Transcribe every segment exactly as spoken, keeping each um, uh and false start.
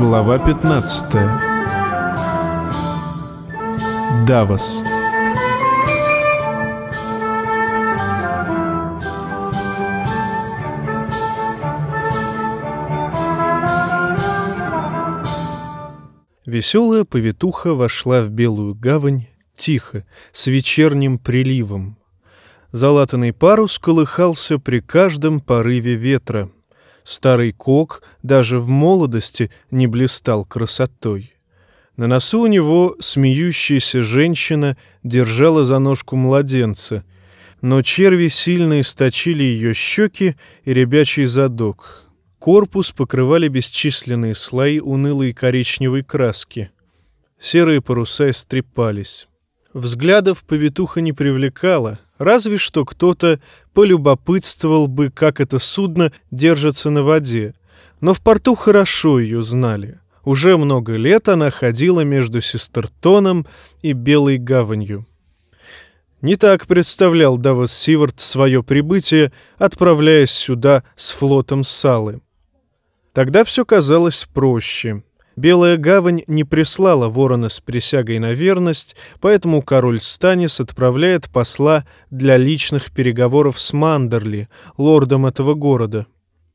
Глава пятнадцатая. Давос. Веселая повитуха вошла в Белую гавань тихо, с вечерним приливом. Залатанный парус колыхался при каждом порыве ветра. Старый кок даже в молодости не блистал красотой. На носу у него смеющаяся женщина держала за ножку младенца, но черви сильно источили ее щеки и ребячий задок. Корпус покрывали бесчисленные слои унылой коричневой краски. Серые паруса истрепались. Взглядов повитуха не привлекала, разве что кто-то полюбопытствовал бы, как это судно держится на воде. Но в порту хорошо ее знали. Уже много лет она ходила между Сестертоном и Белой гаванью. Не так представлял Давос Сивард свое прибытие, отправляясь сюда с флотом Салы. Тогда все казалось проще. Белая гавань не прислала ворона с присягой на верность, поэтому король Станис отправляет посла для личных переговоров с Мандерли, лордом этого города.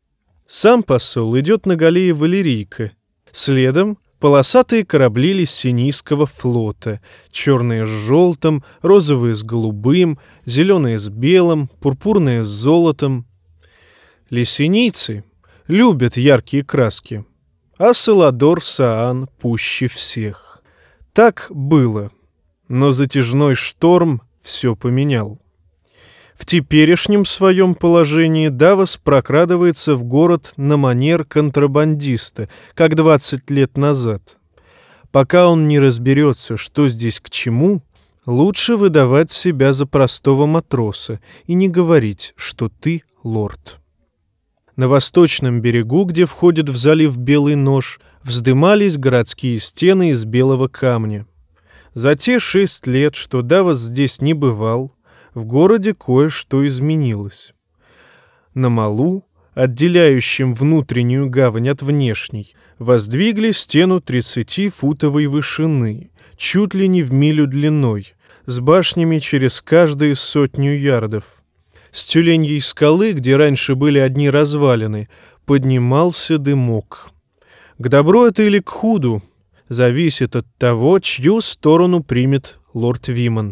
Сам посол идет на галее Валерийка. Следом полосатые корабли Лиссенийского флота, черные с желтым, розовые с голубым, зеленые с белым, пурпурные с золотом. Лиссенийцы любят яркие краски, а Саладор Саан пуще всех. Так было, но затяжной шторм все поменял. В теперешнем своем положении Давос прокрадывается в город на манер контрабандиста, как двадцать лет назад. Пока он не разберется, что здесь к чему, лучше выдавать себя за простого матроса и не говорить, что ты лорд. На восточном берегу, где входит в залив Белый Нож, вздымались городские стены из белого камня. За те шесть лет, что Давос здесь не бывал, в городе кое-что изменилось. На малу, отделяющем внутреннюю гавань от внешней, воздвигли стену тридцатифутовой вышины, чуть ли не в милю длиной, с башнями через каждые сотню ярдов. С тюленьей скалы, где раньше были одни развалины, поднимался дымок. К добру это или к худу зависит от того, чью сторону примет лорд Виман.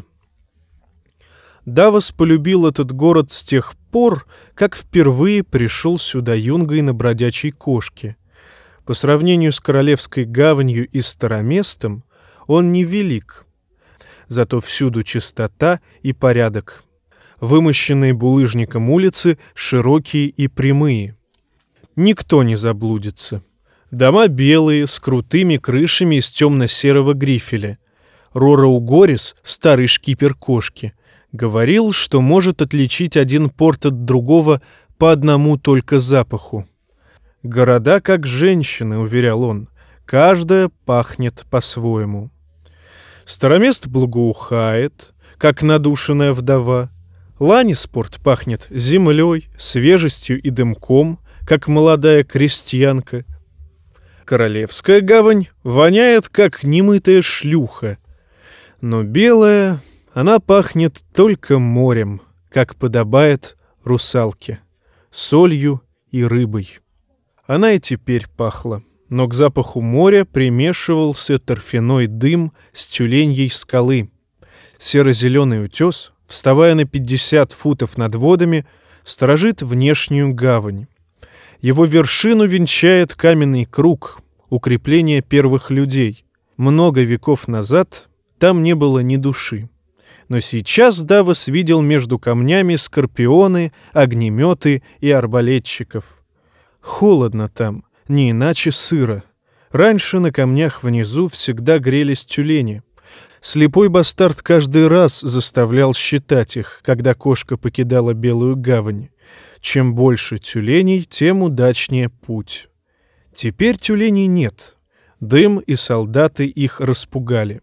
Давос полюбил этот город с тех пор, как впервые пришел сюда юнгой на бродячей кошке. По сравнению с Королевской гаванью и Староместом он невелик, зато всюду чистота и порядок. Вымощенные булыжником улицы широкие и прямые. Никто не заблудится. Дома белые, с крутыми крышами из темно-серого грифеля. Рорау Горис, старый шкипер кошки, говорил, что может отличить один порт от другого по одному только запаху. «Города как женщины», — уверял он, — «каждая пахнет по-своему». Старомест благоухает, как надушенная вдова. Ланиспорт пахнет землей, свежестью и дымком, как молодая крестьянка. Королевская гавань воняет, как немытая шлюха. Но белая, она пахнет только морем, как подобает русалке, солью и рыбой. Она и теперь пахла, но к запаху моря примешивался торфяной дым с тюленьей скалы. Серо-зеленый утес, вставая на пятьдесят футов над водами, сторожит внешнюю гавань. Его вершину венчает каменный круг, укрепление первых людей. Много веков назад там не было ни души. Но сейчас Давос видел между камнями скорпионы, огнеметы и арбалетчиков. Холодно там, не иначе сыро. Раньше на камнях внизу всегда грелись тюлени. Слепой бастард каждый раз заставлял считать их, когда кошка покидала Белую гавань. Чем больше тюленей, тем удачнее путь. Теперь тюленей нет. Дым и солдаты их распугали.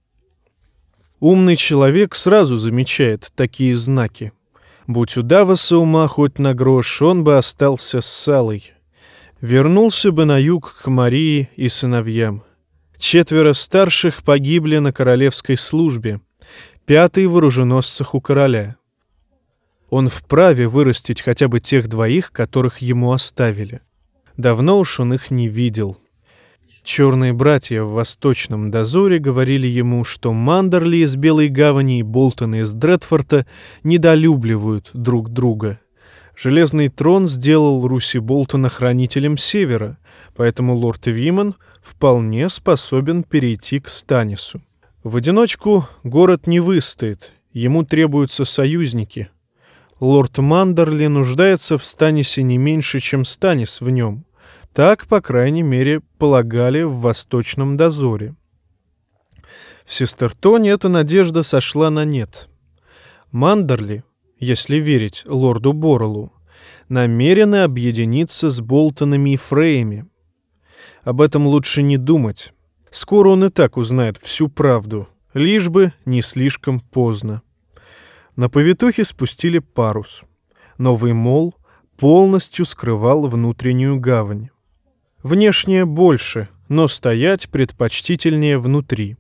Умный человек сразу замечает такие знаки. Будь у Давоса ума хоть на грош, он бы остался с Салой. Вернулся бы на юг к Марии и сыновьям. Четверо старших погибли на королевской службе, пятый в оруженосцах у короля. Он вправе вырастить хотя бы тех двоих, которых ему оставили. Давно уж он их не видел. Черные братья в Восточном дозоре говорили ему, что Мандерли из Белой Гавани и Болтон из Дредфорта недолюбливают друг друга. Железный трон сделал Руси Болтона хранителем Севера, поэтому лорд Виман вполне способен перейти к Станису. В одиночку город не выстоит, ему требуются союзники. Лорд Мандерли нуждается в Станисе не меньше, чем Станис в нем. Так, по крайней мере, полагали в Восточном дозоре. В Сестертоне эта надежда сошла на нет. Мандерли, если верить лорду Борреллу, намерены объединиться с Болтонами и Фрейями. Об этом лучше не думать. Скоро он и так узнает всю правду, лишь бы не слишком поздно. На повитухе спустили парус. Новый мол полностью скрывал внутреннюю гавань. Внешне больше, но стоять предпочтительнее внутри.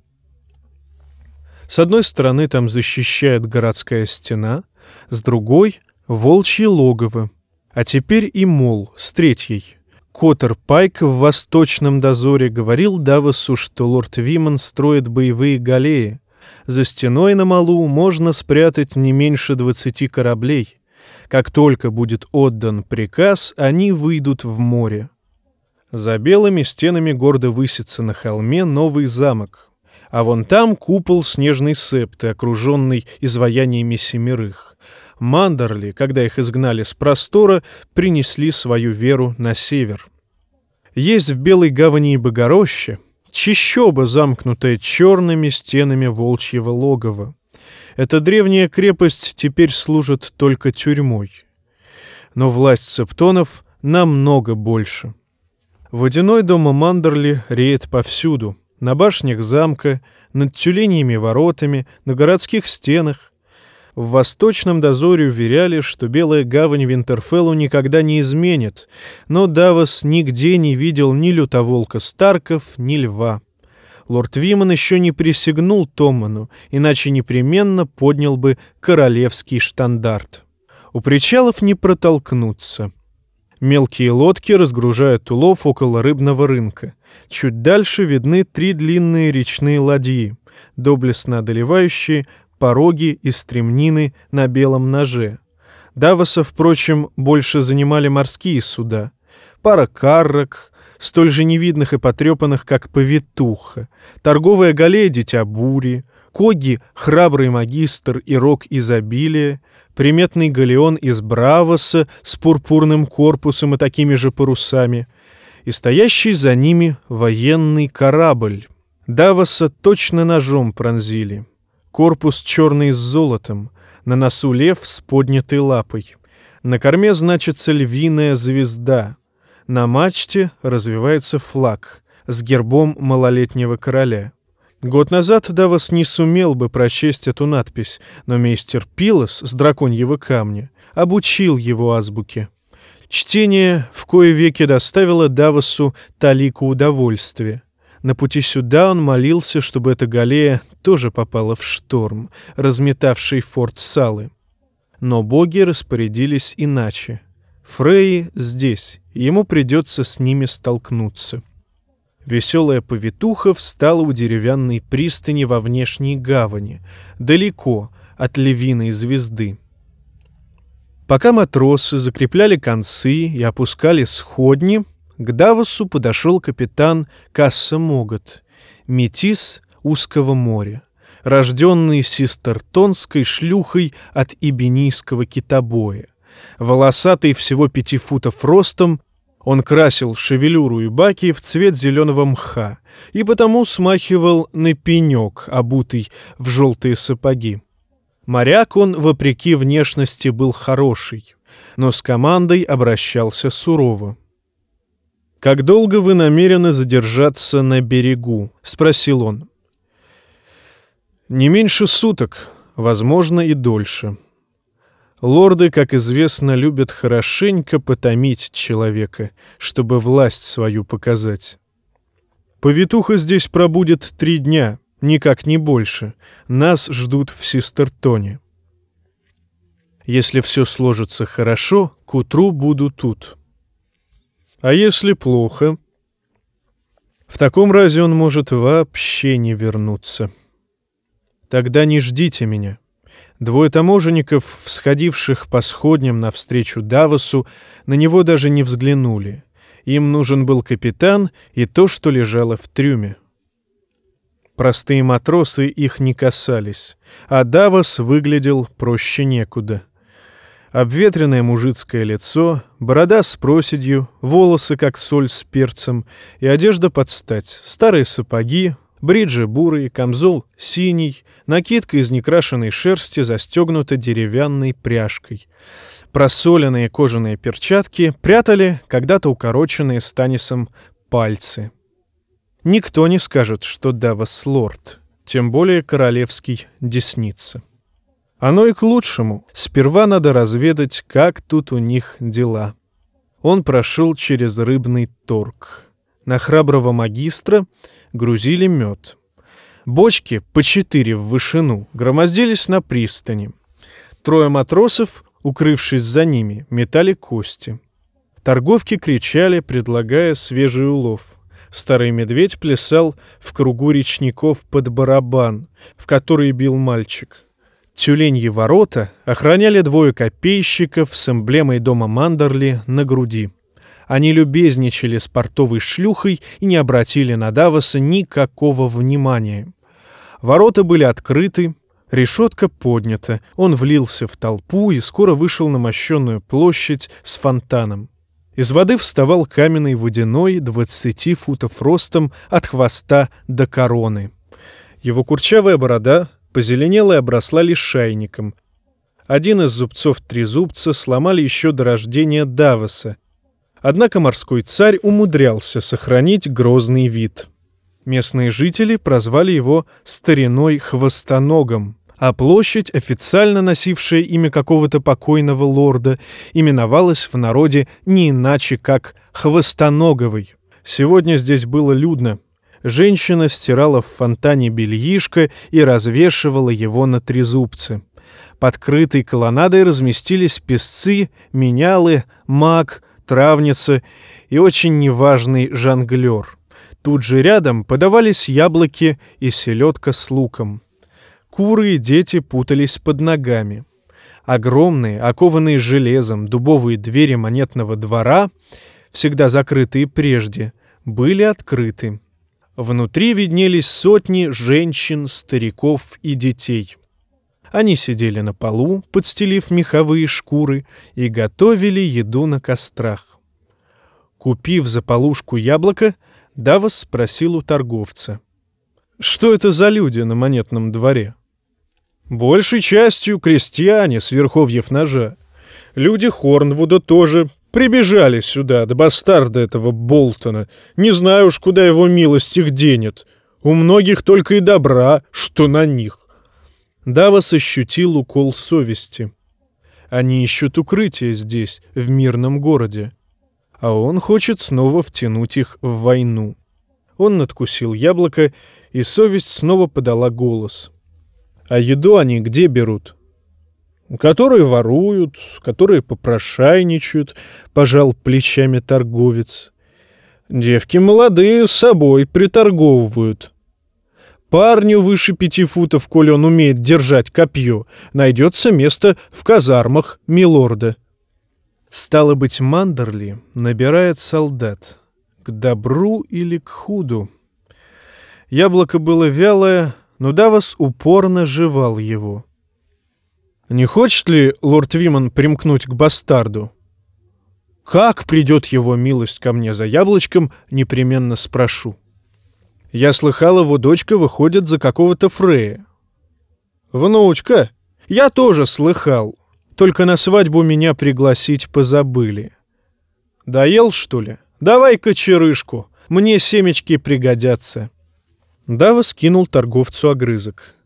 С одной стороны там защищает городская стена, с другой — волчье логово, а теперь и мол с третьей. Коттер Пайк в Восточном дозоре говорил Давосу, что лорд Виман строит боевые галеи. За стеной на молу можно спрятать не меньше двадцати кораблей. Как только будет отдан приказ, они выйдут в море. За белыми стенами гордо высится на холме новый замок. А вон там купол снежной септы, окруженный изваяниями семерых. Мандерли, когда их изгнали с простора, принесли свою веру на север. Есть в Белой Гавани и Богороще чащоба, замкнутая черными стенами волчьего логова. Эта древняя крепость теперь служит только тюрьмой. Но власть септонов намного больше. Водяной дом Мандерли реет повсюду. На башнях замка, над тюленьими воротами, на городских стенах. В Восточном дозоре уверяли, что Белая Гавань Винтерфеллу никогда не изменит, но Давос нигде не видел ни лютоволка Старков, ни льва. Лорд Виман еще не присягнул Томману, иначе непременно поднял бы королевский штандарт. У причалов не протолкнуться. Мелкие лодки разгружают улов около рыбного рынка. Чуть дальше видны три длинные речные ладьи, доблестно одолевающие пороги и стремнины на белом ноже. Давоса, впрочем, больше занимали морские суда. Пара каррак, столь же невидных и потрепанных, как повитуха, торговая галея Дитя Бури, коги Храбрый Магистр и Рог Изобилия, приметный галеон из Бравоса с пурпурным корпусом и такими же парусами, и стоящий за ними военный корабль. Давоса точно ножом пронзили. Корпус черный с золотом, на носу лев с поднятой лапой. На корме значится львиная звезда. На мачте развивается флаг с гербом малолетнего короля. Год назад Давос не сумел бы прочесть эту надпись, но мейстер Пилос с драконьего камня обучил его азбуке. Чтение в кои веки доставило Давосу талику удовольствия. На пути сюда он молился, чтобы эта галея тоже попала в шторм, разметавший форт Салы. Но боги распорядились иначе. Фрейи здесь, и ему придется с ними столкнуться. Веселая повитуха встала у деревянной пристани во внешней гавани, далеко от львиной звезды. Пока матросы закрепляли концы и опускали сходни, к Давосу подошел капитан Касса Могот, метис узкого моря, рожденный сестертонской шлюхой от ибенийского китобоя. Волосатый всего пяти футов ростом, он красил шевелюру и баки в цвет зеленого мха и потому смахивал на пенек, обутый в желтые сапоги. Моряк он, вопреки внешности, был хороший, но с командой обращался сурово. «Как долго вы намерены задержаться на берегу?» — спросил он. «Не меньше суток, возможно, и дольше». Лорды, как известно, любят хорошенько потомить человека, чтобы власть свою показать. Повитуха здесь пробудет три дня, никак не больше. Нас ждут в Систертоне. Если все сложится хорошо, к утру буду тут. А если плохо? В таком разе он может вообще не вернуться. Тогда не ждите меня. Двое таможенников, всходивших по сходням навстречу Давосу, на него даже не взглянули. Им нужен был капитан и то, что лежало в трюме. Простые матросы их не касались, а Давос выглядел проще некуда. Обветренное мужицкое лицо, борода с проседью, волосы, как соль с перцем, и одежда под стать, старые сапоги, бриджи бурые, камзол синий, накидка из некрашенной шерсти застегнута деревянной пряжкой. Просоленные кожаные перчатки прятали когда-то укороченные Станисом пальцы. Никто не скажет, что Давос лорд, тем более королевский десница. Оно и к лучшему. Сперва надо разведать, как тут у них дела. Он прошел через рыбный торг. На храброго магистра грузили мед. Бочки по четыре в вышину громоздились на пристани. Трое матросов, укрывшись за ними, метали кости. Торговки кричали, предлагая свежий улов. Старый медведь плясал в кругу речников под барабан, в который бил мальчик. Тюленьи ворота охраняли двое копейщиков с эмблемой дома Мандерли на груди. Они любезничали с портовой шлюхой и не обратили на Давоса никакого внимания. Ворота были открыты, решетка поднята, он влился в толпу и скоро вышел на мощенную площадь с фонтаном. Из воды вставал каменный водяной двадцати футов ростом от хвоста до короны. Его курчавая борода позеленела и обросла лишайником. Один из зубцов трезубца сломали еще до рождения Давоса. Однако морской царь умудрялся сохранить грозный вид. Местные жители прозвали его «стариной хвостоногом», а площадь, официально носившая имя какого-то покойного лорда, именовалась в народе не иначе, как «Хвостоноговой». Сегодня здесь было людно. Женщина стирала в фонтане бельишко и развешивала его на трезубце. Под крытой колоннадой разместились песцы, менялы, маг, травница и очень неважный жонглер. Тут же рядом подавались яблоки и селедка с луком. Куры и дети путались под ногами. Огромные, окованные железом, дубовые двери монетного двора, всегда закрытые прежде, были открыты. Внутри виднелись сотни женщин, стариков и детей. Они сидели на полу, подстелив меховые шкуры, и готовили еду на кострах. Купив за полушку яблоко, Давос спросил у торговца: «Что это за люди на монетном дворе?» «Большей частью крестьяне с верховьев ножа. Люди Хорнвуда тоже прибежали сюда, до бастарда этого Болтона. Не знаю уж, куда его милость их денет. У многих только и добра, что на них». Давос ощутил укол совести. Они ищут укрытие здесь, в мирном городе. А он хочет снова втянуть их в войну. Он надкусил яблоко, и совесть снова подала голос. «А еду они где берут?» «Которые воруют, которые попрошайничают», — пожал плечами торговец. «Девки молодые с собой приторговывают. Парню выше пяти футов, коли он умеет держать копье, найдется место в казармах милорда». Стало быть, Мандерли набирает солдат. К добру или к худу? Яблоко было вялое, но Давос упорно жевал его. «Не хочет ли лорд Вимон примкнуть к бастарду?» «Как придет его милость ко мне за яблочком, непременно спрошу. Я слыхал, его дочка выходит за какого-то Фрея». «Внучка? Я тоже слыхал. Только на свадьбу меня пригласить позабыли. Доел, что ли? Давай-ка черышку, мне семечки пригодятся». Давос кинул торговцу огрызок.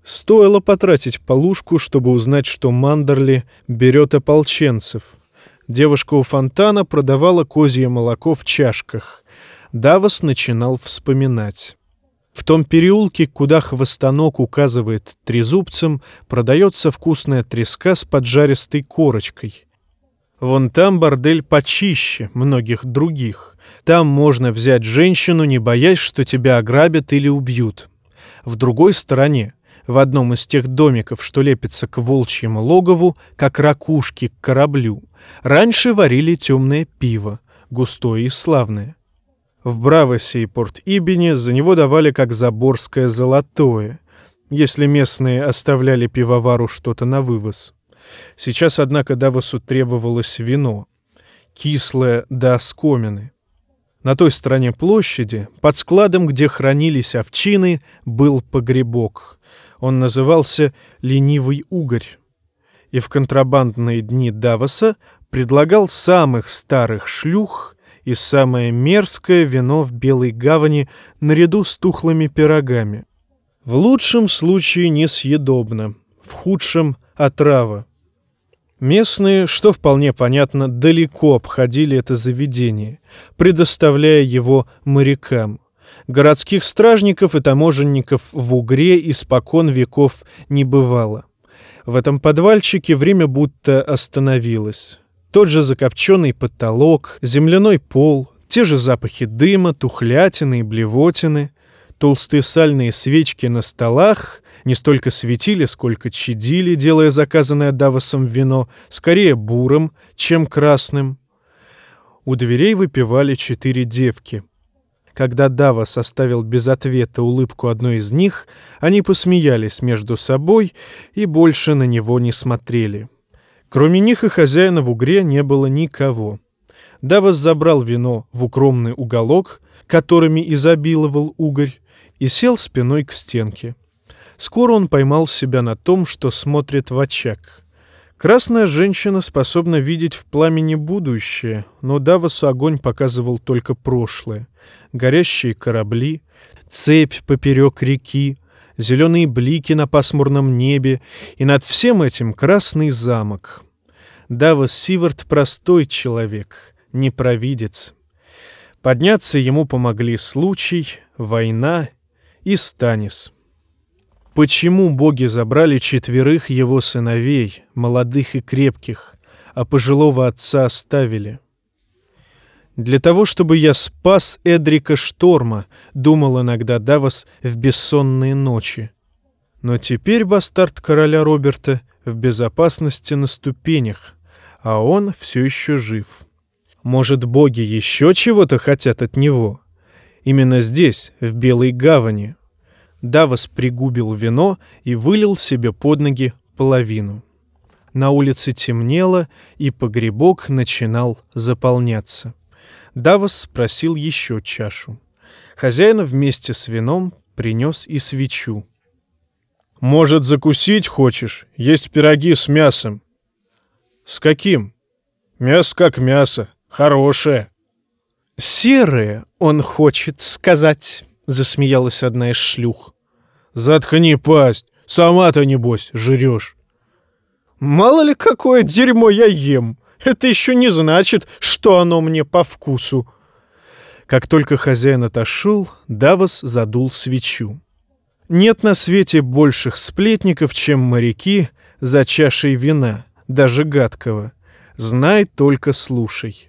Стоило потратить полушку, чтобы узнать, что Мандерли берет ополченцев. Девушка у фонтана продавала козье молоко в чашках. Давос начинал вспоминать. В том переулке, куда хвостонок указывает трезубцем, продается вкусная треска с поджаристой корочкой. Вон там бордель почище многих других. Там можно взять женщину, не боясь, что тебя ограбят или убьют. В другой стороне, в одном из тех домиков, что лепится к волчьему логову, как ракушки к кораблю, раньше варили темное пиво, густое и славное. В Бравосе и Порт-Ибене за него давали как заборское золотое, если местные оставляли пивовару что-то на вывоз. Сейчас, однако, Давосу требовалось вино, кислое до оскомины. На той стороне площади, под складом, где хранились овчины, был погребок. Он назывался «Ленивый угорь». И в контрабандные дни Давоса предлагал самых старых шлюх и самое мерзкое вино в Белой гавани наряду с тухлыми пирогами. В лучшем случае несъедобно, в худшем — отрава. Местные, что вполне понятно, далеко обходили это заведение, предоставляя его морякам. Городских стражников и таможенников в Угре испокон веков не бывало. В этом подвальчике время будто остановилось. Тот же закопченный потолок, земляной пол, те же запахи дыма, тухлятины и блевотины, толстые сальные свечки на столах не столько светили, сколько чадили, делая заказанное Давосом вино скорее бурым, чем красным. У дверей выпивали четыре девки. Когда Давос оставил без ответа улыбку одной из них, они посмеялись между собой и больше на него не смотрели. Кроме них и хозяина в Угре не было никого. Давос забрал вино в укромный уголок, которыми изобиловал Угорь, и сел спиной к стенке. Скоро он поймал себя на том, что смотрит в очаг. Красная женщина способна видеть в пламени будущее, но Давосу огонь показывал только прошлое. Горящие корабли, цепь поперек реки, зеленые блики на пасмурном небе, и над всем этим красный замок. Давос Сивард простой человек, не провидец. Подняться ему помогли случай, война и Станис. Почему боги забрали четверых его сыновей, молодых и крепких, а пожилого отца оставили? Для того, чтобы я спас Эдрика Шторма, думал иногда Давос в бессонные ночи. Но теперь бастард короля Роберта в безопасности на ступенях, а он все еще жив. Может, боги еще чего-то хотят от него? Именно здесь, в Белой гавани. Давос пригубил вино и вылил себе под ноги половину. На улице темнело, и погребок начинал заполняться. Давос спросил еще чашу. Хозяин вместе с вином принес и свечу. «Может, закусить хочешь? Есть пироги с мясом». «С каким?» «Мясо как мясо. Хорошее». «Серое, он хочет сказать», — засмеялась одна из шлюх. «Заткни пасть, сама-то, небось, жрешь». «Мало ли какое дерьмо я ем. Это еще не значит, что оно мне по вкусу». Как только хозяин отошел, Давос задул свечу. Нет на свете больших сплетников, чем моряки за чашей вина, даже гадкого. Знай, только слушай.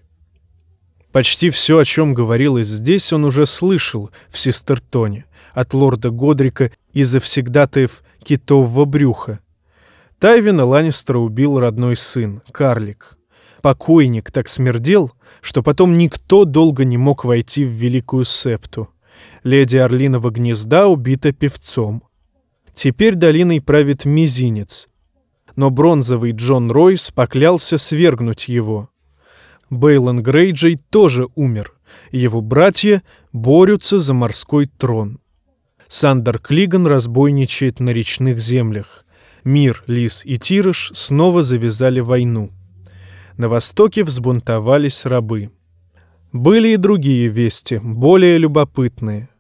Почти все, о чем говорилось здесь, он уже слышал в Систертоне от лорда Годрика и завсегдатаев китового брюха. Тайвина Ланнистера убил родной сын, карлик. Покойник так смердел, что потом никто долго не мог войти в Великую Септу. Леди Орлиного гнезда убита певцом. Теперь долиной правит Мизинец. Но бронзовый Джон Ройс поклялся свергнуть его. Бейлон Грейджей тоже умер. Его братья борются за морской трон. Сандер Клиган разбойничает на речных землях. Мир, Лис и Тирыш снова завязали войну. На востоке взбунтовались рабы. Были и другие вести, более любопытные.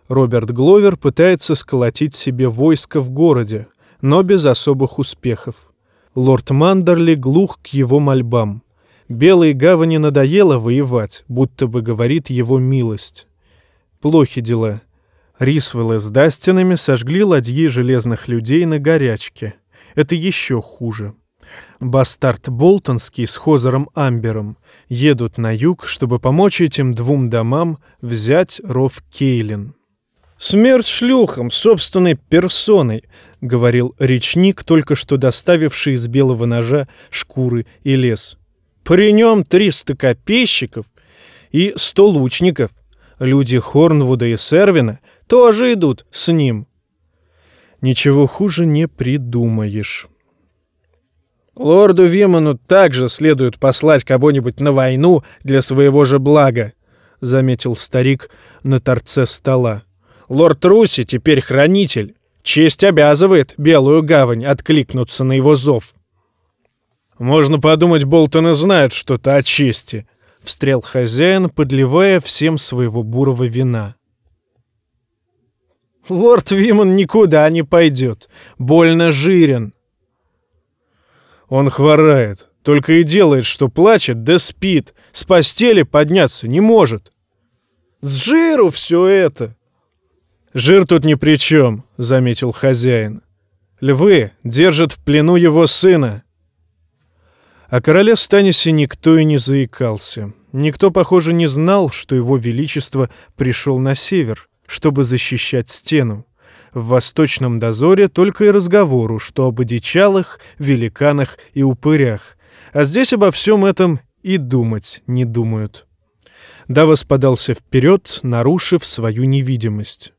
Роберт Гловер пытается сколотить себе войско в городе, но без особых успехов. Лорд Мандерли глух к его мольбам. Белой гавани надоело воевать, будто бы говорит его милость. Плохи дела. Рисвеллы с Дастинами сожгли ладьи железных людей на горячке. Это еще хуже. Бастард Болтонский с Хозером Амбером едут на юг, чтобы помочь этим двум домам взять ров Кейлин. «Смерть шлюхам, собственной персоной», — говорил речник, только что доставивший из Белого Ножа шкуры и лес. «При нем триста копейщиков и сто лучников. Люди Хорнвуда и Сервина тоже идут с ним». Ничего хуже не придумаешь. «Лорду Виману также следует послать кого-нибудь на войну для своего же блага», — заметил старик на торце стола. «Лорд Руси теперь хранитель. Честь обязывает Белую Гавань откликнуться на его зов». «Можно подумать, Болтоны знают что-то о чести», — встрял хозяин, подливая всем своего бурого вина. «Лорд Виман никуда не пойдет. Больно жирен». «Он хворает, только и делает, что плачет, да спит. С постели подняться не может». «С жиру все это». «Жир тут ни при чем», — заметил хозяин. «Львы держат в плену его сына». О короле Станисе никто и не заикался. Никто, похоже, не знал, что его величество пришел на север, чтобы защищать стену. В восточном дозоре только и разговору, что об одичалых, великанах и упырях. А здесь обо всем этом и думать не думают. Давос подался вперед, нарушив свою невидимость.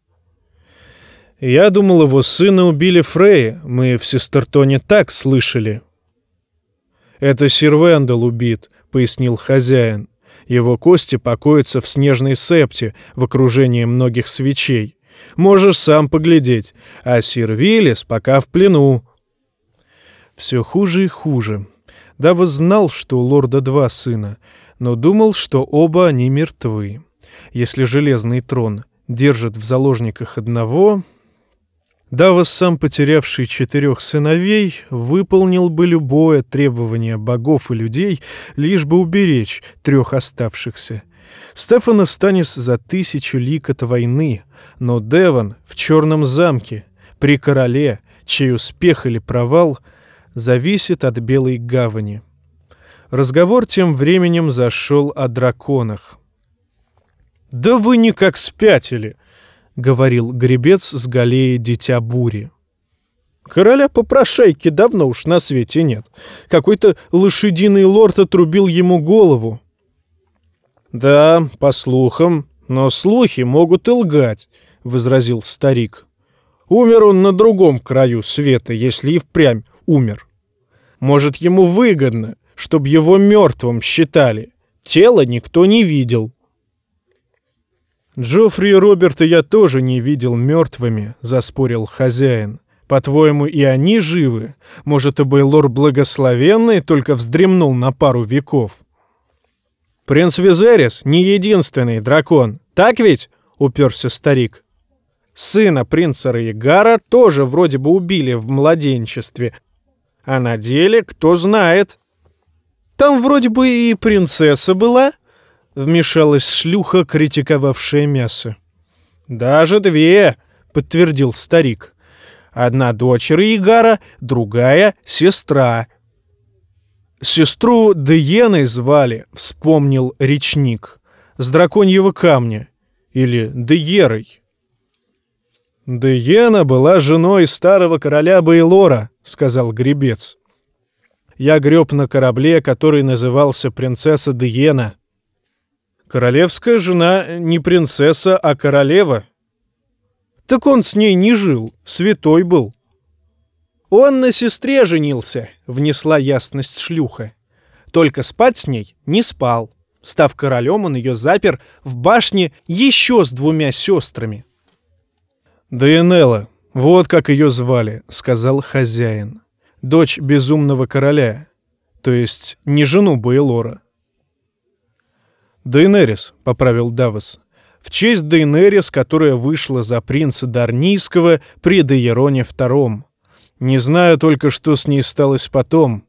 «Я думал, его сына убили Фреи. Мы в Сестертоне так слышали». «Это сир Вендел убит», — пояснил хозяин. «Его кости покоятся в снежной септе в окружении многих свечей. Можешь сам поглядеть. А сир Виллис пока в плену». Все хуже и хуже. Давос знал, что у лорда два сына, но думал, что оба они мертвы. Если Железный трон держит в заложниках одного... Давос, сам потерявший четырех сыновей, выполнил бы любое требование богов и людей, лишь бы уберечь трех оставшихся. Стефана Станис за тысячу лиг от войны, но Девон в Черном замке, при короле, чей успех или провал зависит от Белой Гавани. Разговор тем временем зашел о драконах. «Да вы никак спятили!» — говорил гребец с галеи Дитя Бури. «Короля попрошайки давно уж на свете нет. Какой-то лошадиный лорд отрубил ему голову». «Да, по слухам, но слухи могут и лгать», — возразил старик. «Умер он на другом краю света, если и впрямь умер. Может, ему выгодно, чтобы его мертвым считали. Тело никто не видел». «Джоффри и Роберта я тоже не видел мертвыми», — заспорил хозяин. «По-твоему, и они живы? Может, и Бейлор Благословенный только вздремнул на пару веков?» «Принц Визерис не единственный дракон, так ведь?» — уперся старик. «Сына принца Рейгара тоже вроде бы убили в младенчестве. А на деле кто знает?» «Там вроде бы и принцесса была», — вмешалась шлюха, критиковавшая мясо. «Даже две», — подтвердил старик. «Одна дочь Рейгара, другая — сестра». «Сестру Дееной звали», — вспомнил речник, — «с драконьего камня. Или Деерой». «Деена была женой старого короля Бейлора», — сказал гребец. «Я греб на корабле, который назывался «Принцесса Деена». Королевская жена не принцесса, а королева. Так он с ней не жил, святой был». «Он на сестре женился», — внесла ясность шлюха. «Только спать с ней не спал. Став королем, он ее запер в башне еще с двумя сестрами». «Дейенелла, вот как ее звали», — сказал хозяин. «Дочь безумного короля, то есть не жену Бейлора». «Дейенерис», — поправил Давос. в честь Дейнерис, которая вышла за принца Дарнийского при Дейероне втором. Не знаю только, что с ней сталось потом».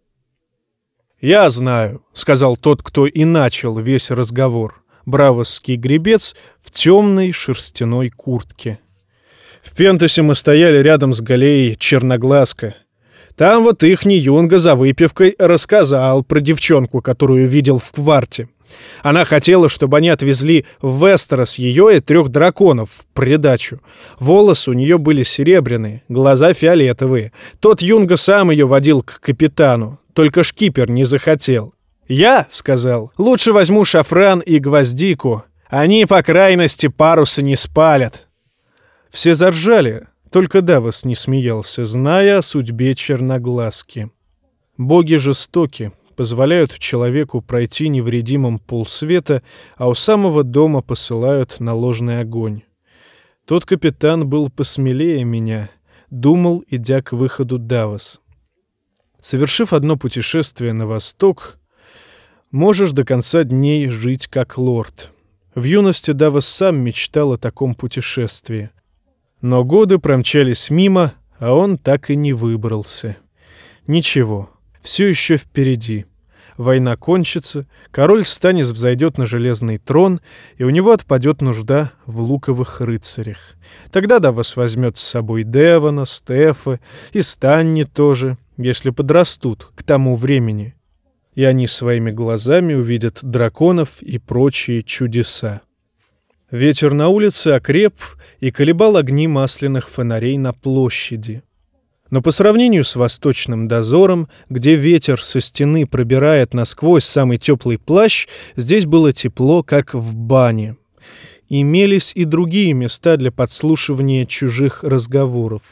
«Я знаю», — сказал тот, кто и начал весь разговор, бравосский гребец в темной шерстяной куртке. «В Пентасе мы стояли рядом с галеей Черноглазка. Там вот ихний Юнга за выпивкой рассказал про девчонку, которую видел в кварте. Она хотела, чтобы они отвезли в Вестерос ее и трех драконов в придачу. Волосы у нее были серебряные, глаза фиолетовые. Тот Юнга сам ее водил к капитану, только шкипер не захотел. «Я, — сказал, — лучше возьму шафран и гвоздику. Они, по крайности, паруса не спалят». Все заржали, только Давос не смеялся, зная о судьбе Черноглазки. Боги жестоки, позволяют человеку пройти невредимым полсвета, а у самого дома посылают на ложный огонь. Тот капитан был посмелее меня, думал, идя к выходу Давос. Совершив одно путешествие на восток, можешь до конца дней жить как лорд. В юности Давос сам мечтал о таком путешествии. Но годы промчались мимо, а он так и не выбрался. Ничего. Все еще впереди. Война кончится, король Станис взойдет на железный трон, и у него отпадет нужда в луковых рыцарях. Тогда Давос возьмет с собой Девона, Стефа и Станни тоже, если подрастут к тому времени. И они своими глазами увидят драконов и прочие чудеса. Ветер на улице окреп и колебал огни масляных фонарей на площади. Но по сравнению с восточным дозором, где ветер со стены пробирает насквозь самый теплый плащ, здесь было тепло, как в бане. Имелись и другие места для подслушивания чужих разговоров.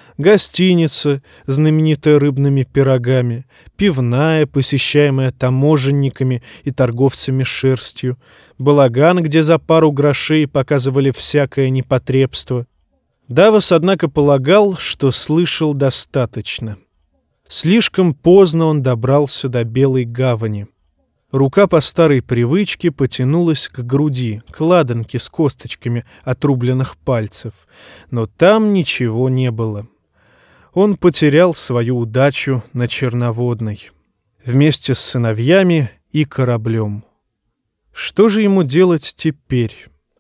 Гостиница, знаменитая рыбными пирогами, пивная, посещаемая таможенниками и торговцами шерстью, балаган, где за пару грошей показывали всякое непотребство. Давос, однако, полагал, что слышал достаточно. Слишком поздно он добрался до Белой гавани. Рука по старой привычке потянулась к груди, к ладанке с косточками отрубленных пальцев, но там ничего не было. Он потерял свою удачу на Черноводной, вместе с сыновьями и кораблем. Что же ему делать теперь?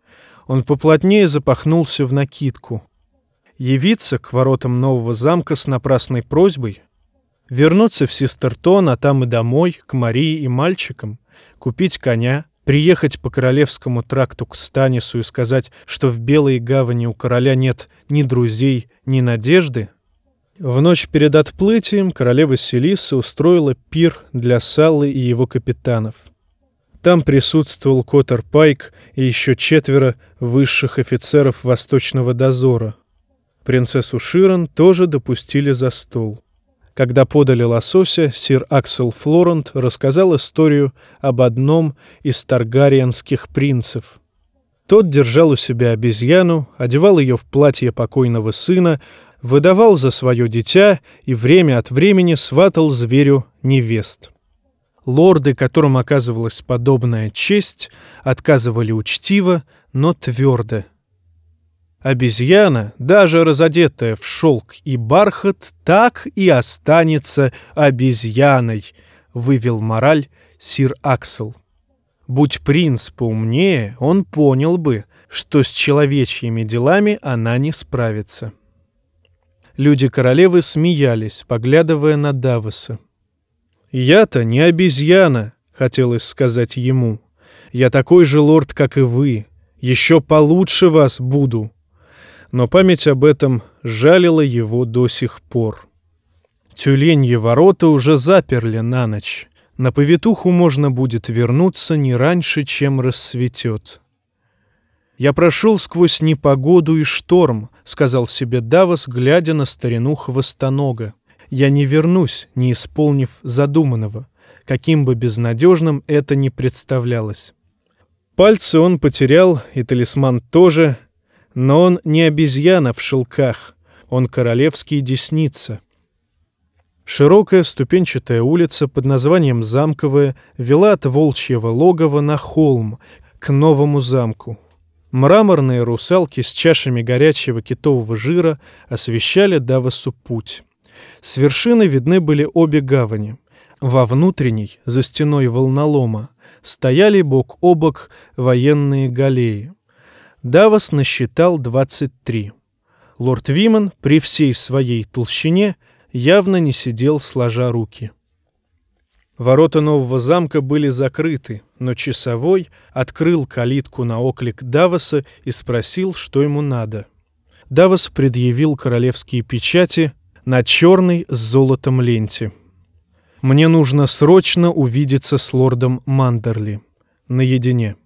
Он поплотнее запахнулся в накидку. Явиться к воротам нового замка с напрасной просьбой? Вернуться в Систертон, а там и домой, к Марии и мальчикам? Купить коня? Приехать по Королевскому тракту к Станису и сказать, что в Белой гавани у короля нет ни друзей, ни надежды? В ночь перед отплытием королева Селисса устроила пир для Саллы и его капитанов. Там присутствовал Котор Пайк и еще четверо высших офицеров Восточного дозора. Принцессу Широн тоже допустили за стол. Когда подали лосося, сир Аксел Флорант рассказал историю об одном из таргариенских принцев. Тот держал у себя обезьяну, одевал ее в платье покойного сына, выдавал за свое дитя и время от времени сватал зверю невест. Лорды, которым оказывалась подобная честь, отказывали учтиво, но твердо. Обезьяна, даже разодетая в шелк и бархат, так и останется обезьяной, вывел мораль сир Аксел. Будь принц поумнее, он понял бы, что с человечьими делами она не справится. Люди королевы смеялись, поглядывая на Давоса. «Я-то не обезьяна», — хотелось сказать ему. «Я такой же лорд, как и вы. Еще получше вас буду». Но память об этом жалила его до сих пор. Тюленьи ворота уже заперли на ночь. На повитуху можно будет вернуться не раньше, чем рассветет. «Я прошел сквозь непогоду и шторм», — сказал себе Давос, глядя на старину Хвостонога. «Я не вернусь, не исполнив задуманного, каким бы безнадежным это ни представлялось». Пальцы он потерял, и талисман тоже, но он не обезьяна в шелках, он королевский десница. Широкая ступенчатая улица под названием Замковая вела от волчьего логова на холм, к новому замку. Мраморные русалки с чашами горячего китового жира освещали Давосу путь. С вершины видны были обе гавани. Во внутренней, за стеной волнолома, стояли бок о бок военные галеи. Давос насчитал двадцать три. Лорд Вимон при всей своей толщине явно не сидел сложа руки. Ворота нового замка были закрыты, но часовой открыл калитку на оклик Давоса и спросил, что ему надо. Давос предъявил королевские печати на черной с золотом ленте. «Мне нужно срочно увидеться с лордом Мандерли. Наедине».